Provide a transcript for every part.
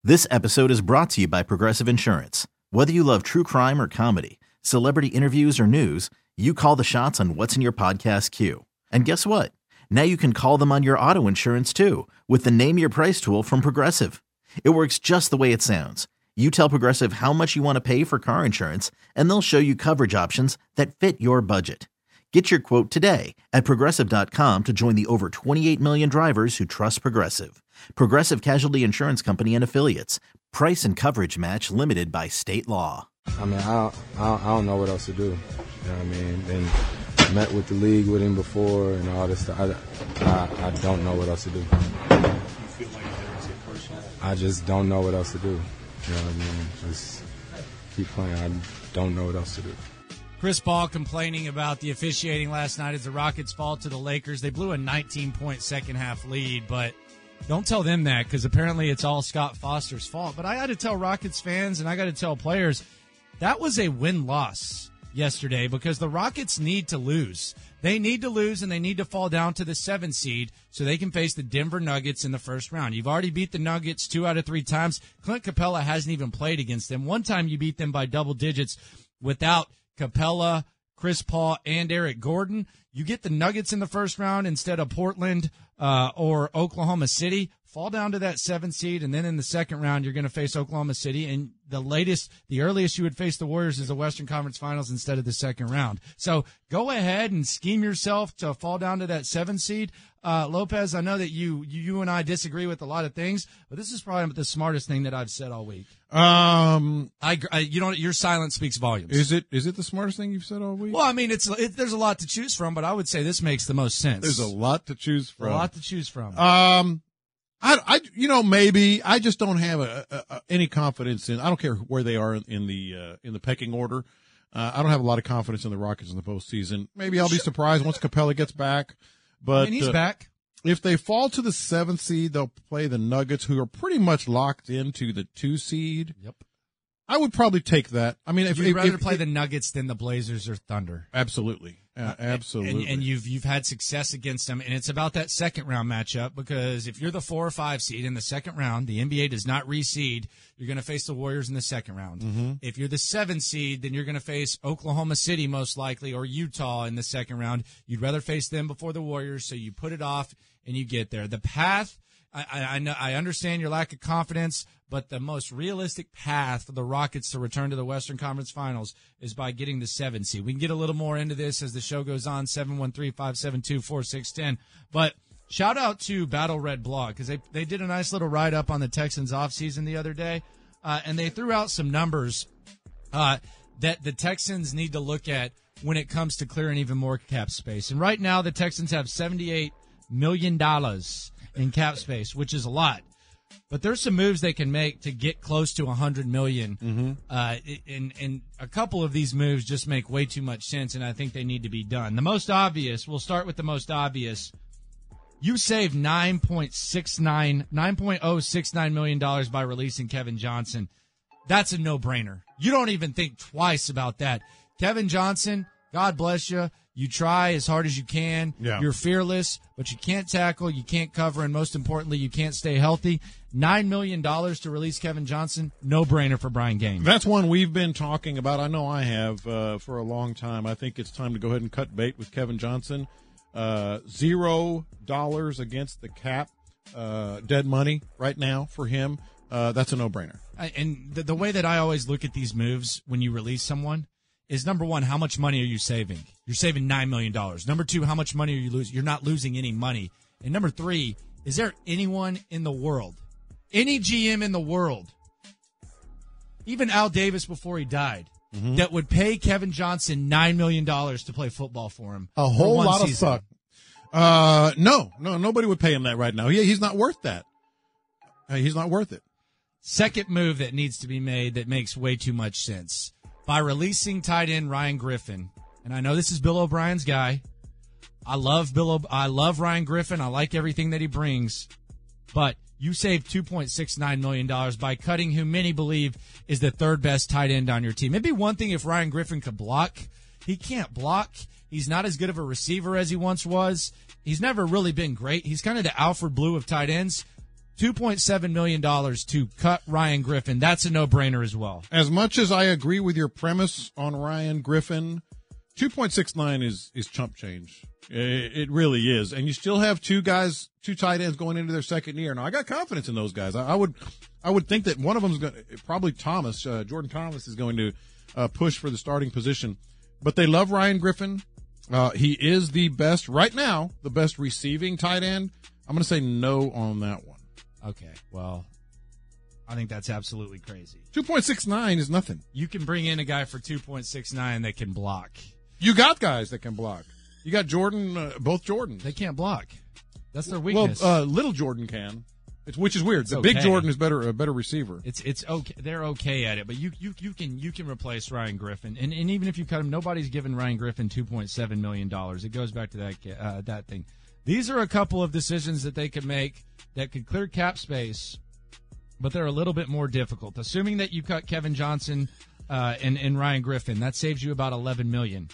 This episode is brought to you by Progressive Insurance. Whether you love true crime or comedy, celebrity interviews or news, you call the shots on what's in your podcast queue. And guess what? Now you can call them on your auto insurance too with the Name Your Price tool from Progressive. It works just the way it sounds. You tell Progressive how much you want to pay for car insurance, and they'll show you coverage options that fit your budget. Get your quote today at Progressive.com to join the over 28 million drivers who trust Progressive. Progressive Casualty Insurance Company and Affiliates. Price and coverage match limited by state law. I mean, I don't know what else to do. You know what I mean? And met with the league with him before and all this stuff. I don't know what else to do. You feel like there is a personal? I just don't know what else to do. You know what I mean? Just keep playing. I don't know what else to do. Chris Paul complaining about the officiating last night as the Rockets fall to the Lakers. They blew a 19-point second-half lead, but don't tell them that because apparently it's all Scott Foster's fault. But I got to tell Rockets fans and I got to tell players, that was a win-loss yesterday because the Rockets need to lose. They need to lose and they need to fall down to the 7th seed so they can face the Denver Nuggets in the first round. You've already beat the Nuggets 2 out of 3 times. Clint Capella hasn't even played against them. One time you beat them by double digits without Capella, Chris Paul, and Eric Gordon. You get the Nuggets in the first round instead of Portland or Oklahoma City. Fall down to that 7th seed, and then in the second round, you're going to face Oklahoma City. And the earliest you would face the Warriors is the Western Conference Finals instead of the second round. So go ahead and scheme yourself to fall down to that 7th seed. Lopez, I know that you and I disagree with a lot of things, but this is probably the smartest thing that I've said all week. Your silence speaks volumes. Is it the smartest thing you've said all week? Well, I mean, there's a lot to choose from, but I would say this makes the most sense. There's a lot to choose from. Maybe I just don't have any confidence in. I don't care where they are in the pecking order. I don't have a lot of confidence in the Rockets in the postseason. Maybe I'll be surprised once Capella gets back. But he's back. If they fall to the 7th seed, they'll play the Nuggets, who are pretty much locked into the 2 seed. Yep. I would probably take that. I mean, if you'd rather play the Nuggets than the Blazers or Thunder. Absolutely. Absolutely. And you've had success against them, and it's about that second round matchup because if you're the 4 or 5 seed in the second round, the NBA does not reseed. You're going to face the Warriors in the second round. Mm-hmm. If you're the 7th seed, then you're going to face Oklahoma City most likely or Utah in the second round. You'd rather face them before the Warriors, so you put it off and you get there. The path, I know, I understand your lack of confidence, but the most realistic path for the Rockets to return to the Western Conference Finals is by getting the 7th seed. We can get a little more into this as the show goes on, 713-572-4610. But shout out to Battle Red Blog because they did a nice little write-up on the Texans offseason the other day, and they threw out some numbers that the Texans need to look at when it comes to clearing even more cap space. And right now the Texans have $78 million in cap space, which is a lot. But there's some moves they can make to get close to $100 million. Mm-hmm. And a couple of these moves just make way too much sense, and I think they need to be done. The most obvious, we'll start with the most obvious. You saved $9.069 million by releasing Kevin Johnson. That's a no-brainer. You don't even think twice about that. Kevin Johnson, God bless you. You try as hard as you can. Yeah. You're fearless, but you can't tackle, you can't cover, and most importantly, you can't stay healthy. $9 million to release Kevin Johnson, no-brainer for Brian Gaines. That's one we've been talking about. I know I have for a long time. I think it's time to go ahead and cut bait with Kevin Johnson. $0 against the cap, dead money right now for him. That's a no-brainer. And the way that I always look at these moves when you release someone is, number one, how much money are you saving? You're saving $9 million. Number two, how much money are you losing? You're not losing any money. And number three, is there anyone in the world, any GM in the world, even Al Davis before he died, that would pay Kevin Johnson $9 million to play football for him? A whole lot of suck. No, nobody would pay him that right now. He's not worth that. He's not worth it. Second move that needs to be made that makes way too much sense. By releasing tight end Ryan Griffin, and I know this is Bill O'Brien's guy. I love Ryan Griffin. I like everything that he brings. But you saved $2.69 million by cutting who many believe is the third best tight end on your team. It'd be one thing if Ryan Griffin could block. He can't block. He's not as good of a receiver as he once was. He's never really been great. He's kind of the Alfred Blue of tight ends. $2.7 million to cut Ryan Griffin. That's a no-brainer as well. As much as I agree with your premise on Ryan Griffin, 2.69 is chump change. It really is. And you still have two tight ends going into their second year. Now, I got confidence in those guys. I would think that one of them is going to, probably Thomas, Jordan Thomas is going to push for the starting position. But they love Ryan Griffin. He is the best, right now, the best receiving tight end. I'm going to say no on that one. Okay, well, I think that's absolutely crazy. 2.69 is nothing. You can bring in a guy for 2.69 that can block. You got guys that can block. You got Jordan, both Jordans. They can't block. That's their weakness. Well, little Jordan can, which is weird. It's the okay. big Jordan is a better receiver. It's okay. They're okay at it, but you can replace Ryan Griffin, and even if you cut him, nobody's giving Ryan Griffin $2.7 million. It goes back to that thing. These are a couple of decisions that they could make that could clear cap space, but they're a little bit more difficult. Assuming that you cut Kevin Johnson and Ryan Griffin, that saves you about $11 million.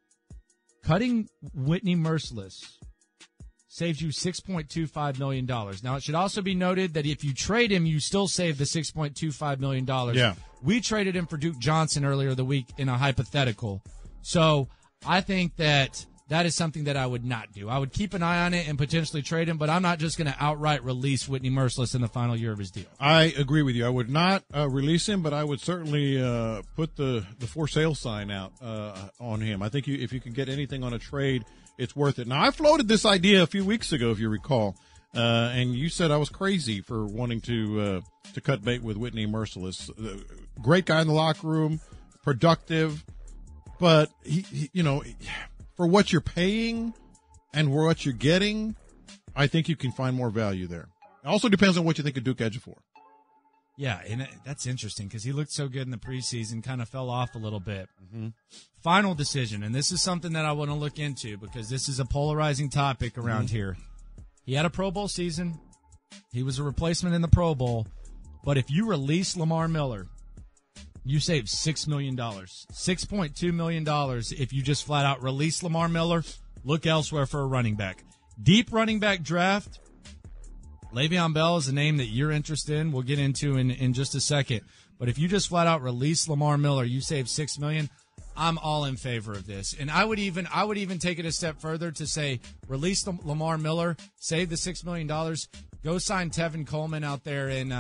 Cutting Whitney Merciless saves you $6.25 million. Now, it should also be noted that if you trade him, you still save the $6.25 million. Yeah. We traded him for Duke Johnson earlier the week in a hypothetical. So I think that is something that I would not do. I would keep an eye on it and potentially trade him, but I'm not just going to outright release Whitney Merciless in the final year of his deal. I agree with you. I would not release him, but I would certainly put the for sale sign out on him. I think if you can get anything on a trade, it's worth it. Now, I floated this idea a few weeks ago, if you recall, and you said I was crazy for wanting to cut bait with Whitney Merciless. Great guy in the locker room, productive, but he for what you're paying and what you're getting, I think you can find more value there. It also depends on what you think of Duke Ejiofor. Yeah, and that's interesting because he looked so good in the preseason, kind of fell off a little bit. Mm-hmm. Final decision, and this is something that I want to look into because this is a polarizing topic around here. He had a Pro Bowl season. He was a replacement in the Pro Bowl. But if you release Lamar Miller, you save $6 million. $6.2 million if you just flat out release Lamar Miller, look elsewhere for a running back. Deep running back draft. Le'Veon Bell is a name that you're interested in. We'll get into in just a second. But if you just flat out release Lamar Miller, you save $6 million. I'm all in favor of this. And I would even take it a step further to say release Lamar Miller, save the $6 million, go sign Tevin Coleman out there in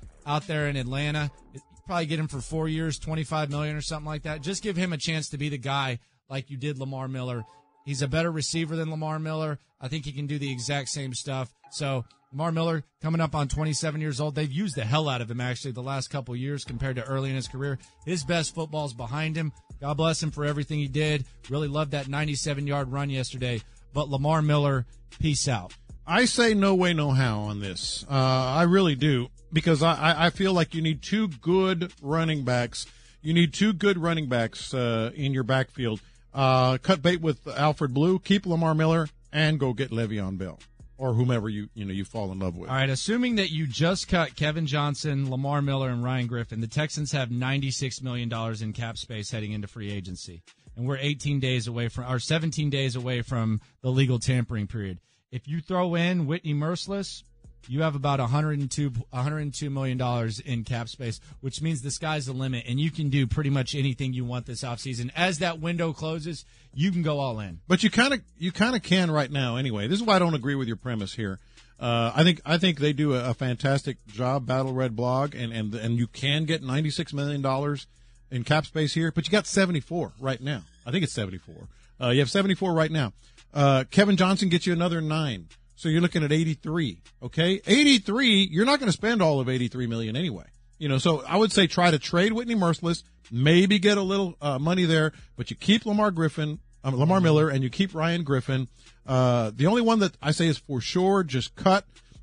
Atlanta. Probably get him for 4 years, $25 million or something like that. Just give him a chance to be the guy like you did Lamar Miller. He's a better receiver than Lamar Miller. I think he can do the exact same stuff. So Lamar Miller coming up on 27 years old. They've used the hell out of him actually the last couple of years compared to early in his career. His best football's behind him. God bless him for everything he did. Really loved that 97-yard run yesterday. But Lamar Miller, peace out. I say no way, no how on this. I really do. Because I feel like you need two good running backs. You need two good running backs in your backfield. Cut bait with Alfred Blue, keep Lamar Miller, and go get Le'Veon Bell or whomever you fall in love with. All right, assuming that you just cut Kevin Johnson, Lamar Miller, and Ryan Griffin, the Texans have $96 million in cap space heading into free agency. And we're 17 days away from the legal tampering period. If you throw in Whitney Merciless, you have about $102 million in cap space, which means the sky's the limit, and you can do pretty much anything you want this offseason. As that window closes, you can go all in. But you kind of can right now anyway. This is why I don't agree with your premise here. I think they do a fantastic job, Battle Red Blog, and you can get $96 million in cap space here, but you got 74 right now. I think it's 74. You have 74 right now. Kevin Johnson gets you another 9. So you're looking at 83, okay? 83, you're not going to spend all of $83 million anyway. So I would say try to trade Whitney Merciless, maybe get a little money there, but you keep Lamar Miller, and you keep Ryan Griffin. The only one that I say is for sure just cut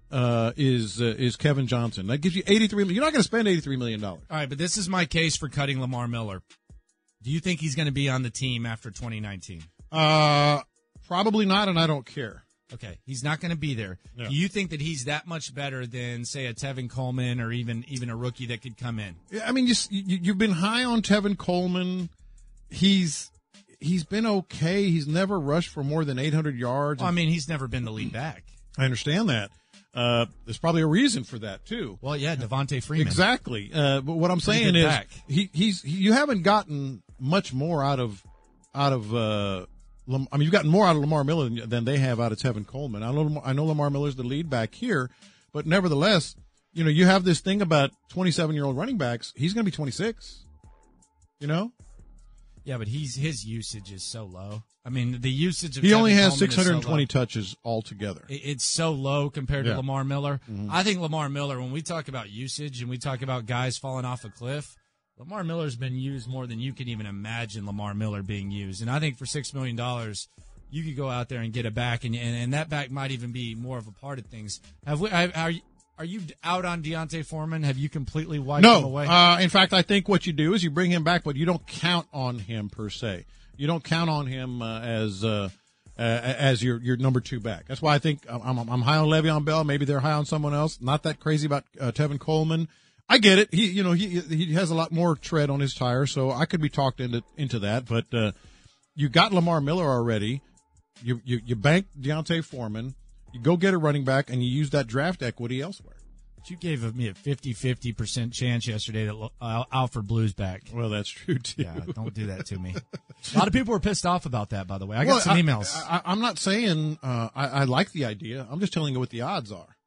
is Kevin Johnson. That gives you $83 million. You're not going to spend $83 million. All right, but this is my case for cutting Lamar Miller. Do you think he's going to be on the team after 2019? Probably not, and I don't care. Okay, he's not going to be there. No. Do you think that he's that much better than, say, a Tevin Coleman or even a rookie that could come in? I mean, you've been high on Tevin Coleman. He's been okay. He's never rushed for more than 800 yards. Well, I mean, he's never been the lead back. I understand that. There's probably a reason for that too. Well, yeah, Devontae Freeman. Exactly. But what I'm Pretty saying good is back. you haven't gotten much more out of you've gotten more out of Lamar Miller than they have out of Tevin Coleman. I know Lamar Miller's the lead back here, but nevertheless, you have this thing about 27-year-old running backs. He's going to be 26. Yeah, but his usage is so low. I mean, the usage of He only Tevin has Coleman is 620 so low. touches altogether. It's so low compared to Yeah. Lamar Miller. I think Lamar Miller, when we talk about usage and we talk about guys falling off a cliff, Lamar Miller's been used more than you can even imagine Lamar Miller being used. And I think for $6 million, you could go out there and get a back, and that back might even be more of a part of things. Are you out on Deontay Foreman? Have you completely wiped him away? In fact, I think what you do is you bring him back, but you don't count on him per se. You don't count on him as your number 2 back. That's why I think I'm high on Le'Veon Bell. Maybe they're high on someone else. Not that crazy about Tevin Coleman. I get it. He has a lot more tread on his tire, so I could be talked into that. But you got Lamar Miller already. You bank Deontay Foreman. You go get a running back, and you use that draft equity elsewhere. But you gave me a 50% chance yesterday that Alfred Blue's back. Well, that's true, too. Yeah, don't do that to me. A lot of people were pissed off about that, by the way. I got some emails. I'm not saying I like the idea. I'm just telling you what the odds are.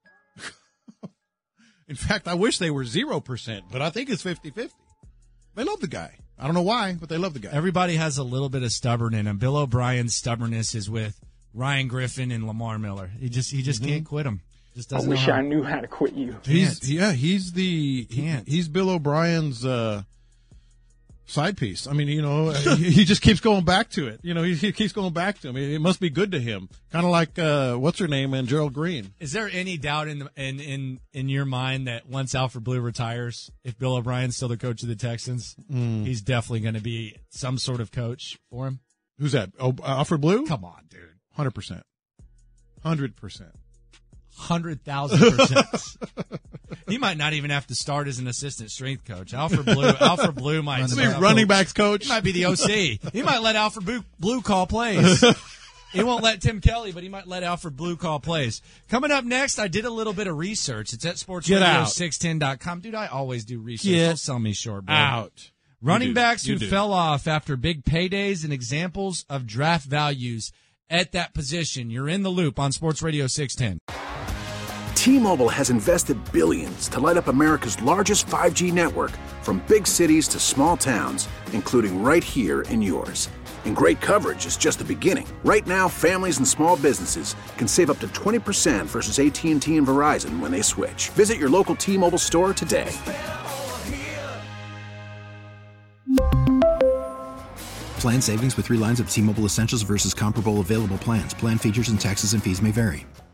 In fact, I wish they were 0%, but I think it's 50-50. They love the guy. I don't know why, but they love the guy. Everybody has a little bit of stubborn in him. Bill O'Brien's stubbornness is with Ryan Griffin and Lamar Miller. He just can't quit him. Just doesn't I wish know how. I knew how to quit you. He's Bill O'Brien's side piece. I mean, he just keeps going back to it. He keeps going back to him. It must be good to him. Kind of like what's her name and Gerald Green. Is there any doubt in your mind that once Alfred Blue retires, if Bill O'Brien's still the coach of the Texans, he's definitely going to be some sort of coach for him? Who's that? Oh, Alfred Blue? Come on, dude. 100%. 100%. 100,000%. He might not even have to start as an assistant strength coach. Alfred Blue might be running backs coach. He might be the OC. He might let Alfred Blue call plays. He won't let Tim Kelly, but he might let Alfred Blue call plays. Coming up next, I did a little bit of research. It's at sportsradio610.com. Dude, I always do research. Don't sell me short, bro. Out. Running backs who fell off after big paydays and examples of draft values at that position. You're in the loop on Sports Radio 610. T-Mobile has invested billions to light up America's largest 5G network, from big cities to small towns, including right here in yours. And great coverage is just the beginning. Right now, families and small businesses can save up to 20% versus AT&T and Verizon when they switch. Visit your local T-Mobile store today. Plan savings with 3 lines of T-Mobile Essentials versus comparable available plans. Plan features and taxes and fees may vary.